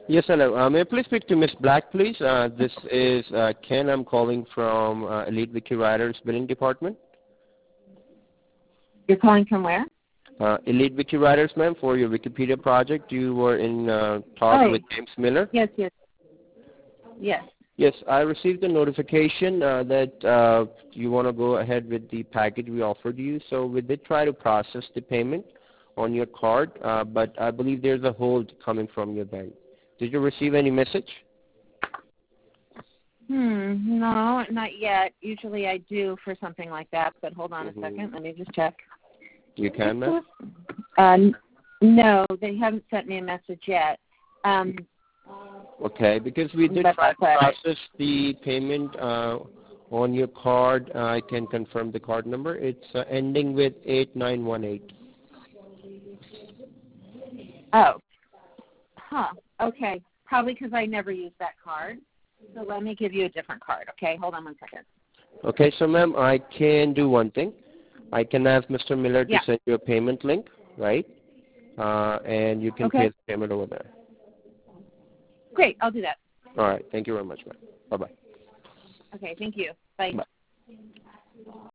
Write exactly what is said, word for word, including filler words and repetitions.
Yes, hello. Uh, may I please speak to Miss Black, please? Uh, this is uh, Ken. I'm calling from uh, Elite Wiki Writers Billing Department. You're calling from where? Uh, Elite Wiki Writers, ma'am, for your Wikipedia project. You were in uh, talk Oh, with James Miller. yes, yes, yes. Yes, I received a notification uh, that uh, you want to go ahead with the package we offered you. So we did try to process the payment on your card, uh, but I believe there's a hold coming from your bank. Did you receive any message? Hmm, no, not yet. Usually I do for something like that, but hold on Mm-hmm. a second. Let me just check. You can, ma'am? Um, no, they haven't sent me a message yet. Um, Okay, because we did but try that's to all right. process the payment uh, on your card. Uh, I can confirm the card number. It's uh, ending with eight nine one eight. Oh, huh. Okay, probably because I never used that card. So let me give you a different card. Okay, hold on one second. Okay, so ma'am, I can do one thing. I can ask Mister Miller Yeah. to send you a payment link, right? Uh, and you can pay Okay. the payment over there. Great, I'll do that. All right. Thank you very much, ma'am. Bye-bye. Okay, thank you. Bye. Bye.